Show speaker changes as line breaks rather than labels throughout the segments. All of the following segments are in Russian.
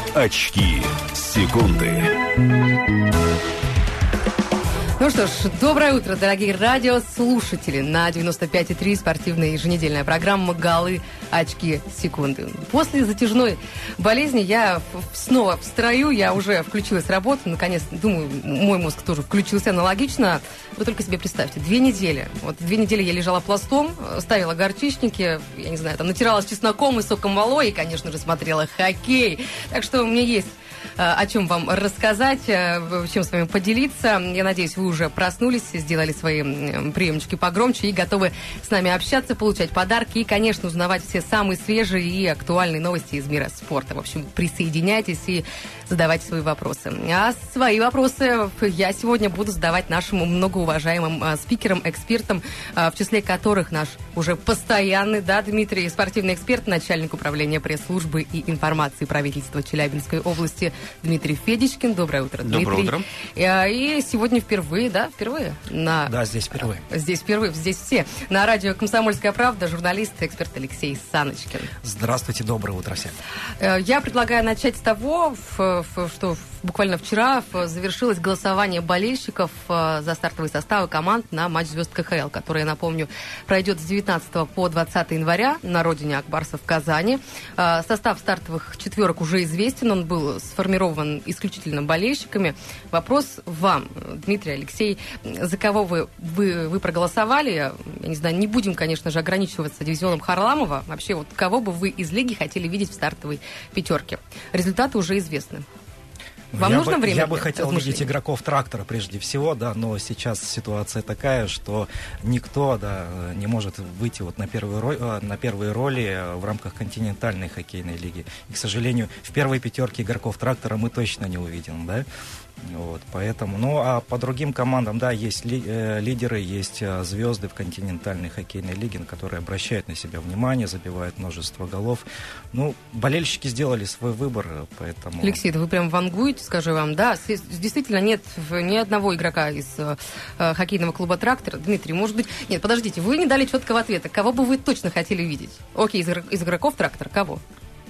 Очки секунды.
Ну что ж, доброе утро, дорогие радиослушатели. На 95,3 спортивная еженедельная программа «Голы, очки, секунды». После затяжной болезни я снова в строю, я уже включилась в работу. Наконец, думаю, мой мозг тоже включился аналогично. Вы только себе представьте, 2 недели. Вот 2 недели я лежала пластом, ставила горчичники, я не знаю, там натиралась чесноком и соком малой и, конечно же, смотрела хоккей. Так что у меня есть о чем вам рассказать, чем с вами поделиться. Я надеюсь, вы уже проснулись, сделали свои приемчики погромче и готовы с нами общаться, получать подарки и, конечно, узнавать все самые свежие и актуальные новости из мира спорта. В общем, присоединяйтесь и задавайте свои вопросы. А свои вопросы я сегодня буду задавать нашим многоуважаемым спикерам, экспертам, в числе которых наш уже постоянный, да, Дмитрий, спортивный эксперт, начальник управления пресс-службы и информации правительства Челябинской области Дмитрий Федичкин. Доброе утро, Дмитрий.
Доброе утро.
И сегодня впервые, да, впервые?
Да, здесь впервые.
Здесь впервые, здесь все. На радио «Комсомольская правда» журналист, эксперт Алексей Саночкин.
Здравствуйте, доброе утро всем.
Я предлагаю начать с того, что буквально вчера завершилось голосование болельщиков за стартовые составы команд на матч звезд КХЛ, который, я напомню, пройдет с 19 по 20 января на родине Ак Барса в Казани. Состав стартовых четверок уже известен, он был сформирован исключительно болельщиками. Вопрос вам, Дмитрий, Алексей, за кого вы проголосовали? Я не знаю, не будем, конечно же, ограничиваться дивизионом Харламова. Вообще, вот кого бы вы из лиги хотели видеть в стартовой пятерке? Результаты уже известны. Вам нужно время?
Я бы хотел видеть игроков «Трактора» прежде всего, да, но сейчас ситуация такая, что никто, да, не может выйти вот на первые роли в рамках континентальной хоккейной лиги. И, к сожалению, в первой пятерке игроков «Трактора» мы точно не увидим, да. Вот, поэтому, ну, а по другим командам, да, есть лидеры, есть звезды в континентальной хоккейной лиге, на которые обращают на себя внимание, забивают множество голов. Ну, болельщики сделали свой выбор, поэтому...
Алексей, да вы прям вангуете, скажу вам, да, действительно нет ни одного игрока из хоккейного клуба «Трактор». Дмитрий, может быть... Нет, подождите, вы не дали четкого ответа. Кого бы вы точно хотели видеть? Окей, из игроков «Трактор» кого?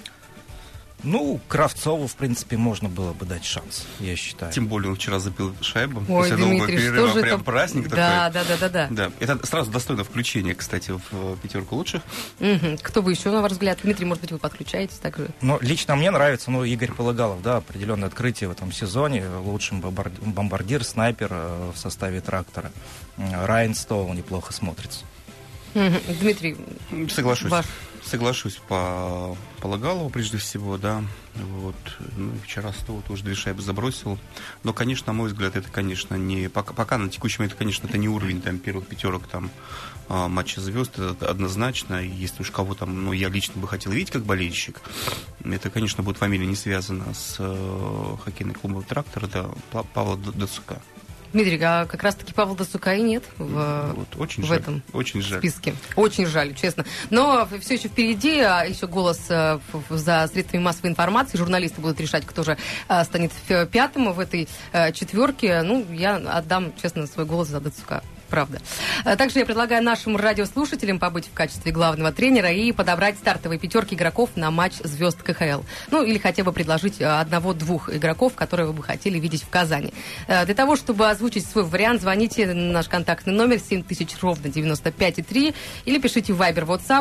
Ну, Кравцову, в принципе, можно было бы дать шанс, я считаю.
Тем более он вчера забил шайбу.
Ой, Дмитрий, что же
прям
это?
праздник
да,
такой.
Да.
Это сразу достойно включения, кстати, в пятерку лучших.
Угу. Кто бы еще, на ваш взгляд? Дмитрий, может быть, вы подключаетесь также?
Ну, лично мне нравится, Игорь Полыгалов, да, определенное открытие в этом сезоне. Лучший бомбардир, снайпер в составе «Трактора». Райан Стоул неплохо смотрится.
Угу. Дмитрий,
Соглашусь по Полыгалову, прежде всего, да. Вот. Ну, вчера Стоул тоже 2 шайбы забросил. Но, конечно, на мой взгляд, это, конечно, не... Пока на текущий момент, конечно, это не уровень там первых пятерок там матча звезд. Это однозначно. Если уж кого там, я лично бы хотел видеть как болельщик, это, конечно, будет фамилия не связана с хоккейным клубом «Трактор», это Павла Дацука.
Дмитрий, а как раз-таки Павла Дацука и нет в этом списке. Очень жаль, честно. Но все еще впереди, еще голос за средствами массовой информации. Журналисты будут решать, кто же станет пятым в этой четверке. Я отдам, честно, свой голос за Дацука. Правда. Также я предлагаю нашим радиослушателям побыть в качестве главного тренера и подобрать стартовые пятерки игроков на матч звезд КХЛ. Или хотя бы предложить 1-2 игроков, которые вы бы хотели видеть в Казани. Для того, чтобы озвучить свой вариант, звоните на наш контактный номер 7000 95,3 или пишите в Viber, WhatsApp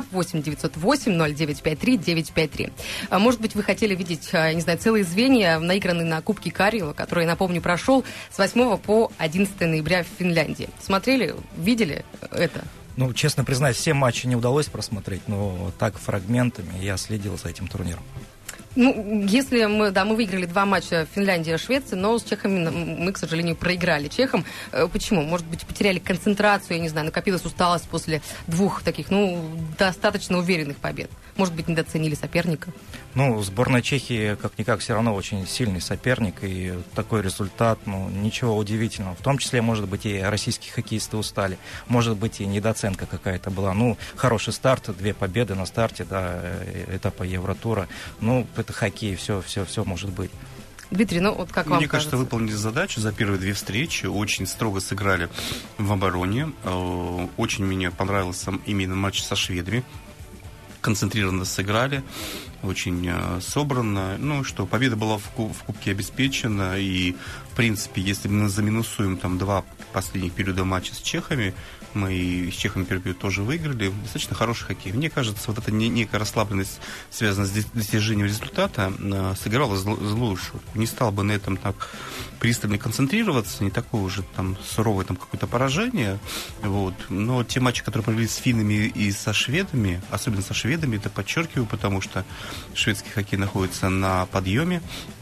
8-908-0953-953. Может быть, вы хотели видеть, не знаю, целые звенья, наигранные на Кубке Кариэла, который, напомню, прошел с 8 по 11 ноября в Финляндии. Смотрели? Видели это?
Честно признаюсь, все матчи не удалось просмотреть, но так фрагментами я следил за этим турниром.
Если мы выиграли 2 матча Финляндия-Швеция, но с чехами мы, к сожалению, проиграли чехам. Почему? Может быть, потеряли концентрацию, я не знаю, накопилась усталость после 2 таких, достаточно уверенных побед. Может быть, недооценили соперника?
Сборная Чехии, как-никак, все равно очень сильный соперник, и такой результат, ничего удивительного. В том числе, может быть, и российские хоккеисты устали, может быть, и недооценка какая-то была. Хороший старт, 2 победы на старте, да, этапа Евротура. Это хоккей, все может быть.
Дмитрий, как вам
Мне
кажется?
кажется, выполнили задачу за первые 2 встречи, очень строго сыграли в обороне. Очень мне понравился именно матч со шведами, концентрированно сыграли, очень собранно. Ну что, победа была в Кубке обеспечена, и, в принципе, если мы заминусуем там 2 последних периода матча с чехами, мы и с чехами первый период тоже выиграли. Достаточно хороший хоккей. Мне кажется, вот эта некая расслабленность, связанная с достижением результата, сыграла злую шутку. Не стал бы на этом так пристально концентрироваться, не такое уже там суровое там какое-то поражение. Вот. Но те матчи, которые провели с финнами и со шведами, особенно со шведами, это подчеркиваю, потому что шведский хоккей находится на подъеме.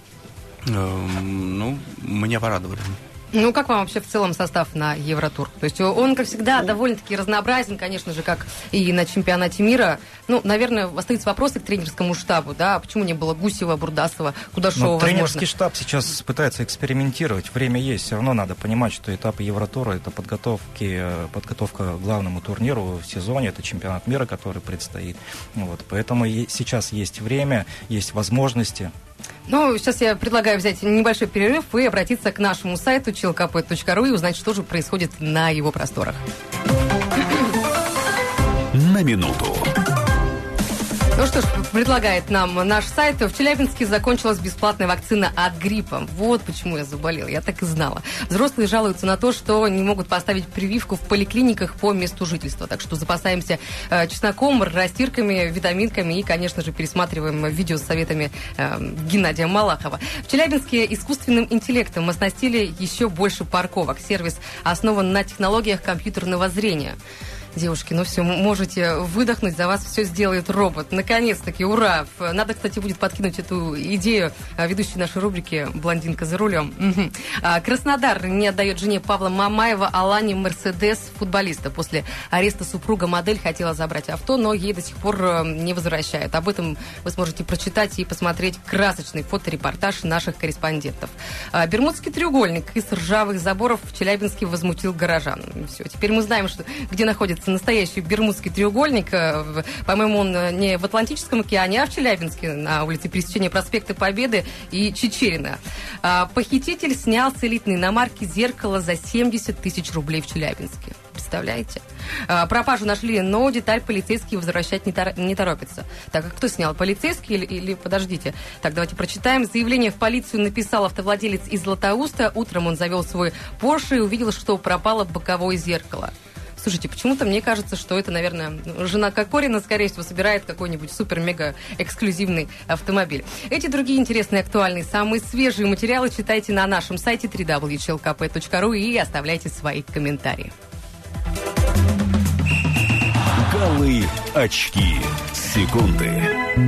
Ну, меня порадовали.
Ну, как вам вообще в целом состав на Евротур? То есть он, как всегда, довольно-таки разнообразен, конечно же, как и на чемпионате мира. Ну, наверное, остаются вопросы к тренерскому штабу, да? Почему не было Гусева, Бурдасова, Кудашова,
тренерский штаб сейчас пытается экспериментировать. Время есть. Все равно надо понимать, что этап Евротура — это подготовка к главному турниру в сезоне. Это чемпионат мира, который предстоит. Вот. Поэтому сейчас есть время, есть возможности.
Ну, сейчас я предлагаю взять небольшой перерыв и обратиться к нашему сайту chillkp.ru и узнать, что же происходит на его просторах.
На минуту.
Ну что ж, предлагает нам наш сайт. В Челябинске закончилась бесплатная вакцина от гриппа. Вот почему я заболела, я так и знала. Взрослые жалуются на то, что не могут поставить прививку в поликлиниках по месту жительства. Так что запасаемся чесноком, растирками, витаминками и, конечно же, пересматриваем видео с советами Геннадия Малахова. В Челябинске искусственным интеллектом оснастили еще больше парковок. Сервис основан на технологиях компьютерного зрения. Девушки, ну все, можете выдохнуть, за вас все сделает робот. Наконец-таки, ура! Надо, кстати, будет подкинуть эту идею ведущей нашей рубрики «Блондинка за рулем». Краснодар не отдает жене Павла Мамаева Алане Мерседес футболиста. После ареста супруга модель хотела забрать авто, но ей до сих пор не возвращают. Об этом вы сможете прочитать и посмотреть красочный фоторепортаж наших корреспондентов. Бермудский треугольник из ржавых заборов в Челябинске возмутил горожан. Все, теперь мы знаем, где находится настоящий Бермудский треугольник. По-моему, он не в Атлантическом океане, а в Челябинске, на улице пересечения проспекта Победы и Чичерина. Похититель снял с элитной иномарки зеркало за 70 тысяч рублей в Челябинске. Представляете? Пропажу нашли, но деталь полицейские возвращать не торопятся. Так, а кто снял? Полицейский или подождите? Так, давайте прочитаем. Заявление в полицию написал автовладелец из Златоуста. Утром он завел свой Порше и увидел, что пропало боковое зеркало. Слушайте, почему-то мне кажется, что это, наверное, жена Кокорина, скорее всего, собирает какой-нибудь супер-мега-эксклюзивный автомобиль. Эти другие интересные, актуальные, самые свежие материалы читайте на нашем сайте www.chillkp.ru и оставляйте свои комментарии.
Голы, очки, секунды.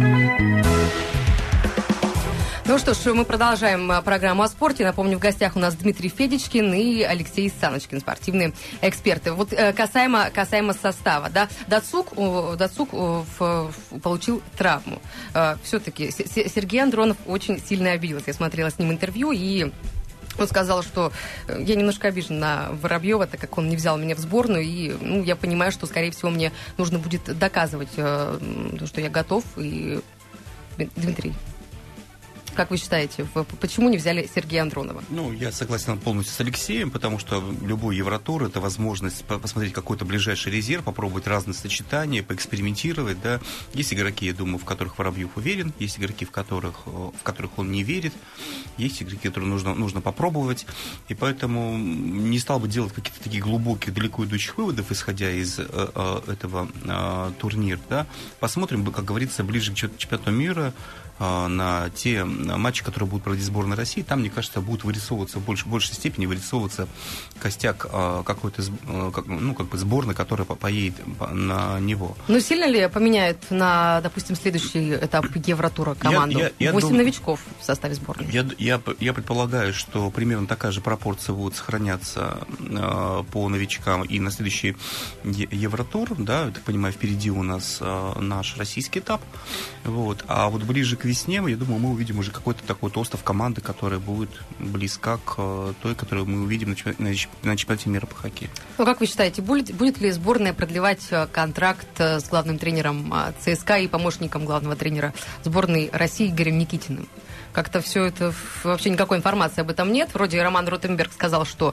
Ну что ж, мы продолжаем программу о спорте. Напомню, в гостях у нас Дмитрий Федичкин и Алексей Саночкин, спортивные эксперты. Вот касаемо состава, да, Дацук получил травму. Все-таки Сергей Андронов очень сильно обиделся. Я смотрела с ним интервью, и он сказал, что я немножко обижен на Воробьева, так как он не взял меня в сборную, и я понимаю, что, скорее всего, мне нужно будет доказывать, что я готов. И Дмитрий, как вы считаете, почему не взяли Сергея Андронова?
Ну, я согласен полностью с Алексеем, потому что любой Евротур – это возможность посмотреть какой-то ближайший резерв, попробовать разные сочетания, поэкспериментировать, да. Есть игроки, я думаю, в которых Воробьев уверен, есть игроки, в которых он не верит, есть игроки, которые нужно попробовать, и поэтому не стал бы делать какие-то такие глубокие, далеко идущих выводов, исходя из этого турнира, да. Посмотрим, как говорится, ближе к чемпионату мира, на те матчи, которые будут проводить сборная России, там, мне кажется, будет вырисовываться в большей степени костяк какой-то сборной, которая поедет на него.
Ну, сильно ли поменяет на, допустим, следующий этап Евротура команду? 8 новичков в составе сборной.
Я предполагаю, что примерно такая же пропорция будет сохраняться по новичкам и на следующий Евротур, да, я так понимаю, впереди у нас наш российский этап, вот, а вот ближе к весне, я думаю, мы увидим уже какой-то такой остов команды, которая будет близка к той, которую мы увидим на чемпионате мира по хоккею.
Ну, как вы считаете, будет ли сборная продлевать контракт с главным тренером ЦСКА и помощником главного тренера сборной России Игорем Никитиным? Как-то все это, вообще никакой информации об этом нет. Вроде Роман Ротенберг сказал, что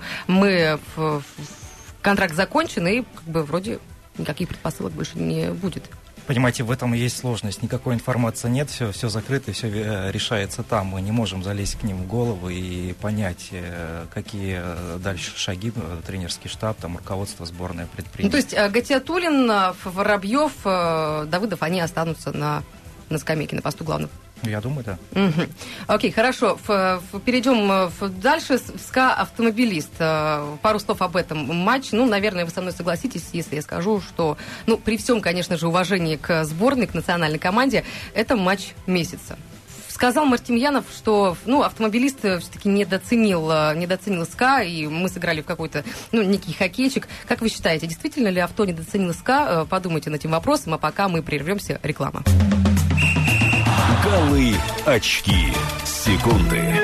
контракт закончен, и вроде никаких предпосылок больше не будет.
Понимаете, в этом и есть сложность. Никакой информации нет, все закрыто, все решается там. Мы не можем залезть к ним в голову и понять, какие дальше шаги тренерский штаб, там, руководство сборной предпримет.
То есть Гатиатуллин, Воробьев, Давыдов, они останутся на скамейке, на посту главного?
Я думаю, да.
Угу. Окей, хорошо. Перейдем дальше. СКА «Автомобилист». Пару слов об этом матче. Наверное, вы со мной согласитесь, если я скажу, что, при всем, конечно же, уважении к сборной, к национальной команде, это матч месяца. Сказал Мартемьянов, что «Автомобилист» все-таки недооценил СКА, и мы сыграли в какой-то некий хоккейчик. Как вы считаете, действительно ли «Авто» недооценил СКА? Подумайте над этим вопросом, а пока мы прервемся. Реклама.
Голы, очки, секунды.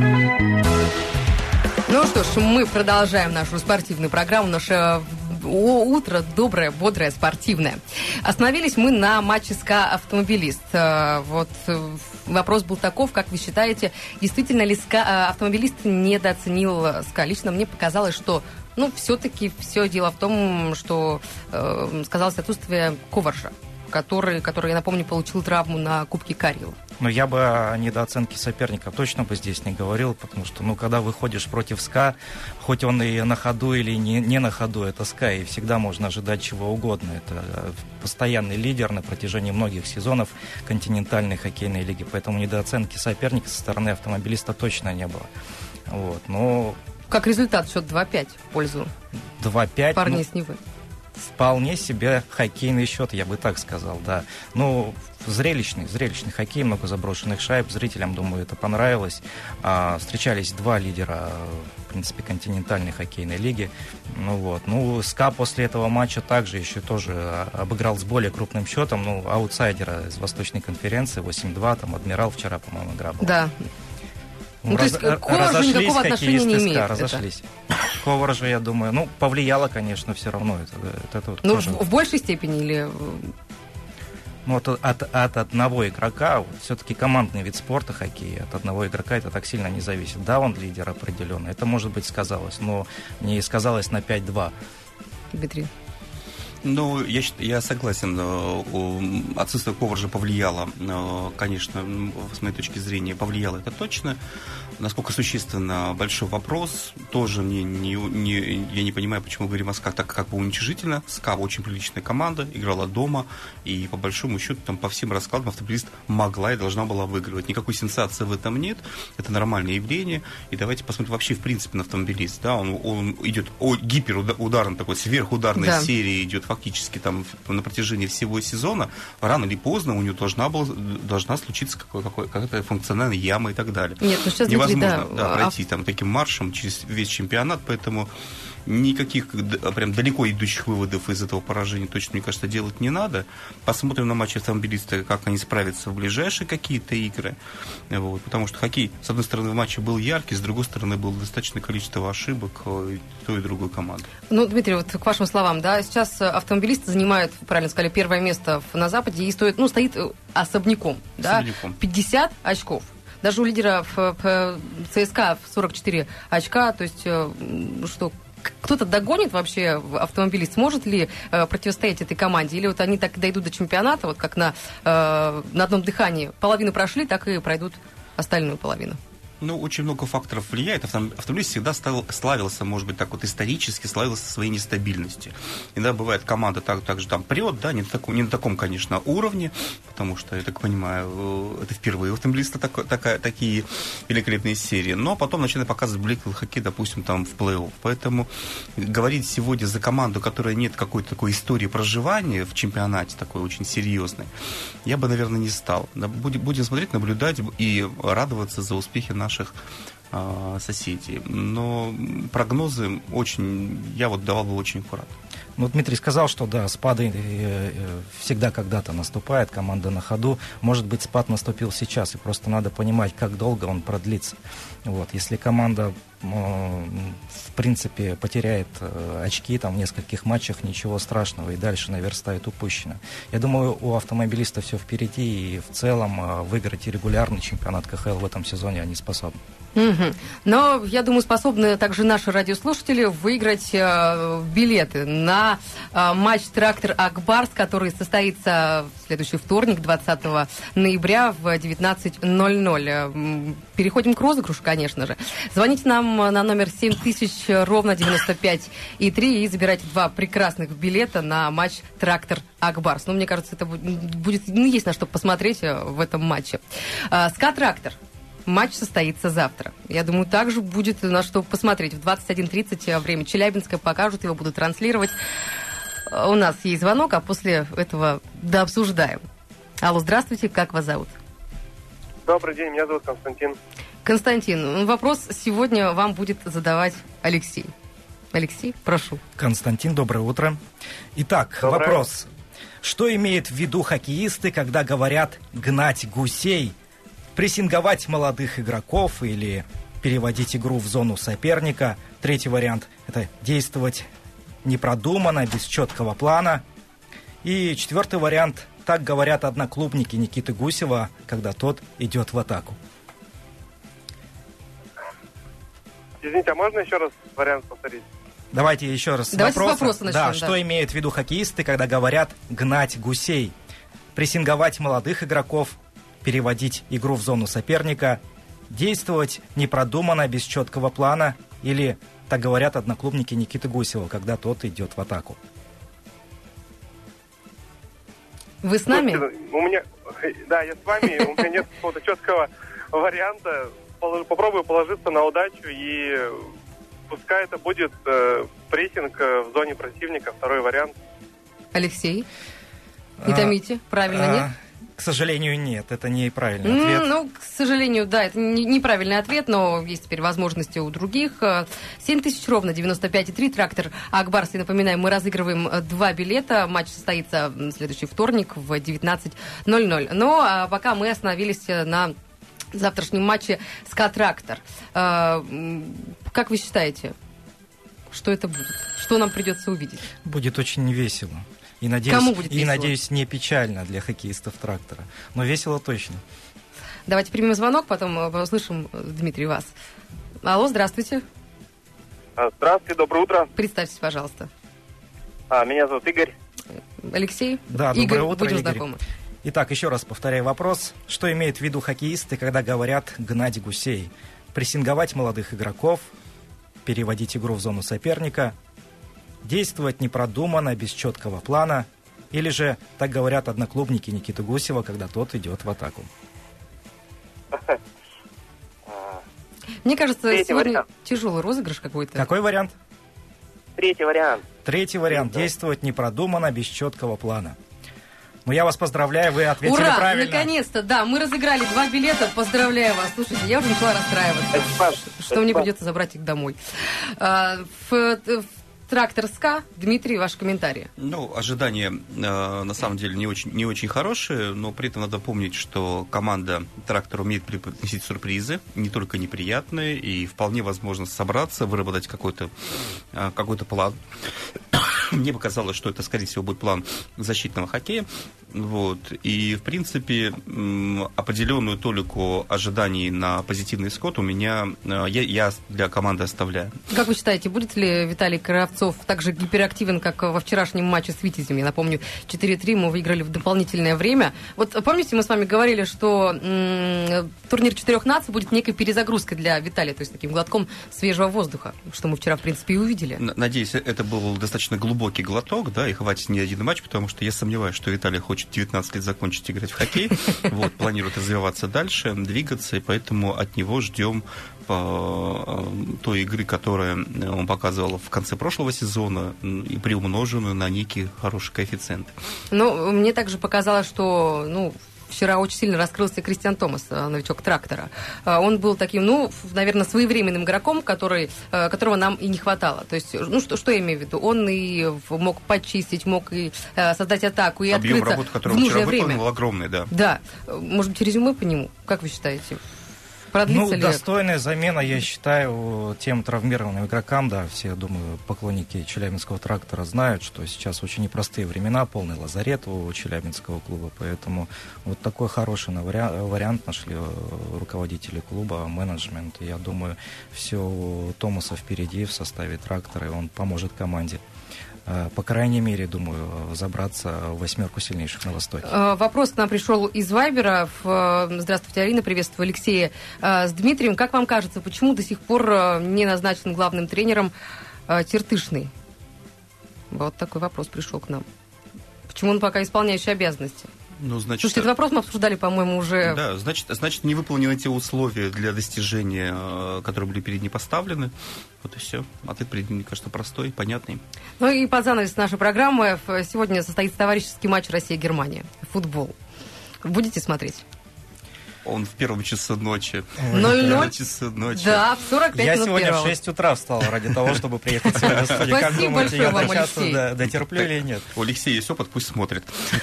Ну что ж, мы продолжаем нашу спортивную программу. Наше утро доброе, бодрое, спортивное. Остановились мы на матче СКА «Автомобилист». Вот вопрос был таков, как вы считаете, действительно ли СКА «Автомобилист» недооценил СКА? Лично мне показалось, что все-таки все дело в том, что сказалось отсутствие Коваржа, который, я напомню, получил травму на Кубке Карелы.
Но я бы о недооценке соперника точно бы здесь не говорил, потому что, когда выходишь против СКА, хоть он и на ходу или не на ходу, это СКА, и всегда можно ожидать чего угодно. Это постоянный лидер на протяжении многих сезонов континентальной хоккейной лиги, поэтому недооценки соперника со стороны «Автомобилиста» точно не было. Вот, но...
Как результат, счет 2-5 в пользу
2-5,
парней с Невы.
Вполне себе хоккейный счет, я бы так сказал, да. Зрелищный хоккей, много заброшенных шайб. Зрителям, думаю, это понравилось. Встречались два лидера, в принципе, континентальной хоккейной лиги. СКА после этого матча также еще тоже обыграл с более крупным счетом. аутсайдера из Восточной конференции 8-2, там Адмирал вчера, по-моему, игра была.
Да. То есть Коваржу никакого отношения не имеет.
Разошлись. Коваржу, я думаю, повлияло, конечно, все равно.
В большей степени или...
От одного игрока, все-таки командный вид спорта, хоккей, от одного игрока это так сильно не зависит. Да, он лидер определенно, это, может быть, сказалось, но не сказалось на 5-2.
Дмитрий.
Я согласен, отсутствие Коваржа повлияло, конечно, с моей точки зрения, повлияло это точно. Насколько существенно, большой вопрос. Тоже я не понимаю, почему говорим о СКА так как бы уничижительно. СКА очень приличная команда, играла дома, и по большому счету там по всем раскладам «Автомобилист» могла и должна была выигрывать. Никакой сенсации в этом нет, это нормальное явление. И давайте посмотрим вообще в принципе на «Автомобилист». Да, он идет гиперударной, такой сверхударной серии, идет фактически там на протяжении всего сезона. Рано или поздно у него должна случиться какая-то функциональная яма и так далее.
Нет, сейчас
невозможно пройти там таким маршем через весь чемпионат, поэтому никаких прям далеко идущих выводов из этого поражения точно, мне кажется, делать не надо. Посмотрим на матчи «Автомобилиста», как они справятся в ближайшие какие-то игры. Потому что хоккей, с одной стороны, в матче был яркий, с другой стороны, было достаточное количество ошибок той и другой команды.
Дмитрий, к вашим словам, да, сейчас «Автомобилисты» занимают, правильно сказали, первое место на Западе и стоит особняком, да, 50 очков. Даже у лидера в ЦСКА 44 очка, то есть что кто-то догонит вообще «Автомобилист? Сможет ли противостоять этой команде? Или они так дойдут до чемпионата, как на одном дыхании? Половину прошли, так и пройдут остальную половину.
Очень много факторов влияет. «Автомобилист» всегда славился, может быть, так исторически славился своей нестабильностью. Иногда бывает, команда также там прет, да, не на таком, конечно, уровне, потому что, я так понимаю, это впервые у «Автомобилиста» такие великолепные серии. Но потом начинает показывать блеклый хоккей, допустим, там в плей-офф. Поэтому говорить сегодня за команду, которая нет какой-то такой истории проживания в чемпионате, такой очень серьезной, я бы, наверное, не стал. Будем смотреть, наблюдать и радоваться за успехи наших соседей. Но прогнозы я давал бы очень аккуратно.
Дмитрий сказал, что да, спады всегда когда-то наступает, команда на ходу. Может быть, спад наступил сейчас, и просто надо понимать, как долго он продлится. Если команда в принципе, потеряет очки там в нескольких матчах, ничего страшного, и дальше наверстает упущено. Я думаю, у автомобилиста все впереди, и в целом выиграть регулярный чемпионат КХЛ в этом сезоне они способны.
Но, я думаю, способны также наши радиослушатели выиграть билеты на матч «Трактор Ак-Барс», который состоится в следующий вторник, 20 ноября в 19:00. Переходим к розыгрышу, конечно же. Звоните нам на номер 7000, ровно 95,3, и забирайте 2 прекрасных билета на матч «Трактор Ак-Барс». Ну, мне кажется, это будет, есть на что посмотреть в этом матче. «СКА-Трактор». Матч состоится завтра. Я думаю, также будет на что посмотреть. В 21:30 время Челябинска покажут, его будут транслировать. У нас есть звонок, а после этого дообсуждаем. Алло, здравствуйте, как вас зовут?
Добрый день, меня зовут Константин.
Константин, вопрос сегодня вам будет задавать Алексей. Алексей, прошу.
Константин, доброе утро. Итак,
доброе.
Вопрос. Что имеют в виду хоккеисты, когда говорят «гнать гусей»? Прессинговать молодых игроков или переводить игру в зону соперника. Третий вариант – это действовать непродуманно, без четкого плана. И четвертый вариант – так говорят одноклубники Никиты Гусева, когда тот идет в атаку.
Извините, а можно еще раз вариант повторить?
Давайте еще раз.
Давайте с вопроса начнем.
Да, что имеют в виду хоккеисты, когда говорят «гнать гусей»? Прессинговать молодых игроков, переводить игру в зону соперника, действовать непродуманно, без четкого плана, или, так говорят одноклубники Никиты Гусева, когда тот идет в атаку.
Вы с нами?
Да, я с вами, у меня нет какого-то четкого варианта. Попробую положиться на удачу, и пускай это будет прессинг в зоне противника, второй вариант.
Алексей, не томите, правильно, нет?
К сожалению, нет, это неправильный ответ.
Ну, к сожалению, да, это неправильный ответ, но есть теперь возможности у других. 7000, ровно 95,3, «Трактор Ак-Барс». И напоминаем, мы разыгрываем 2 билета. Матч состоится в следующий вторник в 19:00. Но пока мы остановились на завтрашнем матче «СКА-Трактор». Как вы считаете, что это будет? Что нам придется увидеть?
Будет очень весело. И надеюсь, не печально для хоккеистов «Трактора». Но весело точно.
Давайте примем звонок, потом услышим, Дмитрий, вас. Алло, здравствуйте.
Здравствуйте, доброе утро.
Представьтесь, пожалуйста.
Меня зовут Игорь.
Алексей?
Да,
Игорь,
доброе утро,
будем
Игорь.
знакомы.
Итак, еще раз повторяю вопрос. Что имеют в виду хоккеисты, когда говорят «гнать гусей»? Прессинговать молодых игроков, переводить игру в зону соперника, действовать непродуманно, без четкого плана, или же, так говорят одноклубники Никиты Гусева, когда тот идет в атаку.
Мне кажется,
Третий
сегодня
вариант.
тяжелый розыгрыш какой-то.
Какой вариант?
Третий вариант.
Третий вариант. Действовать непродуманно, без четкого плана. Ну, я вас поздравляю, вы ответили
Ура!
правильно.
Наконец-то, да, мы разыграли 2 билета. Поздравляю вас. Слушайте, я уже начала расстраиваться, что мне придется забрать их домой. В «Трактор СКА», Дмитрий, ваши комментарии.
Ну, ожидания на самом деле не очень хорошие, но при этом надо помнить, что команда «Трактор» умеет преподносить сюрпризы, не только неприятные, и вполне возможно собраться, выработать какой-то план. Мне показалось, что это, скорее всего, будет план защитного хоккея. Вот. И, в принципе, определенную толику ожиданий на позитивный исход у меня, я для команды оставляю.
Как вы считаете, будет ли Виталий Кравцов так же гиперактивен, как во вчерашнем матче с «Витязем»? Я напомню, 4-3 мы выиграли в дополнительное время. Вот помните, мы с вами говорили, что турнир 4 наций будет некой перезагрузкой для Виталия, то есть таким глотком свежего воздуха, что мы вчера, в принципе, и увидели.
Надеюсь, это был достаточно глубокий глоток, да, и хватит не один матч, потому что я сомневаюсь, что Виталий хочет 19 лет закончить играть в хоккей, вот, планирует развиваться дальше, двигаться, и поэтому от него ждем той игры, которую он показывал в конце прошлого сезона, и приумноженную на некий хороший коэффициент.
Ну, мне также показалось, что, вчера очень сильно раскрылся Кристиан Томас, новичок «Трактора». Он был таким, наверное, своевременным игроком, которого нам и не хватало. То есть, что я имею в виду? Он и мог почистить, мог и создать атаку, и
объем
открыться
работы,
в нужное время.
Был огромный, да.
Да. Может быть, резюме по нему? Как вы считаете? продлится ли?
Достойная замена, я считаю, тем травмированным игрокам, да, все, думаю, поклонники Челябинского трактора знают, что сейчас очень непростые времена, полный лазарет у Челябинского клуба, поэтому вот такой хороший вариант нашли руководители клуба, менеджмент, и я думаю, все у Томаса впереди в составе трактора, и он поможет команде. По крайней мере, думаю, забраться в 8 сильнейших на Востоке.
Вопрос к нам пришел из Вайбера. Здравствуйте, Арина, приветствую Алексея с Дмитрием. Как вам кажется, почему до сих пор не назначен главным тренером Тертышный? Вот такой вопрос пришел к нам. Почему он пока исполняющий обязанности?
Ну, значит,
слушайте, этот вопрос мы обсуждали, по-моему, уже...
Да, значит, не выполнены те условия для достижения, которые были перед ней поставлены. Вот и все. Ответ, мне кажется, простой, понятный.
Ну и под занавес нашей программы сегодня состоится товарищеский матч Россия-Германия. Футбол. Будете смотреть?
Он в первом часу ночи.
0:0?
Часу ночи.
Да, в 45
Я
минут
сегодня
первого.
в 6 утра встал ради того, чтобы приехать сегодня в студию. Как
Спасибо
думаете,
большое
я
вам,
до часу
Алексей.
дотерплю или нет?
У Алексея есть опыт, пусть смотрит.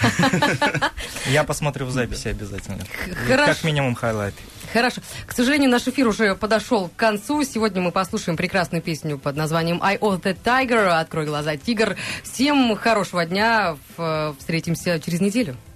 Я посмотрю в записи обязательно.
Хорошо.
Как минимум хайлайты.
Хорошо. К сожалению, наш эфир уже подошел к концу. Сегодня мы послушаем прекрасную песню под названием «Eye of the Tiger». «Открой глаза, тигр». Всем хорошего дня. Встретимся через неделю.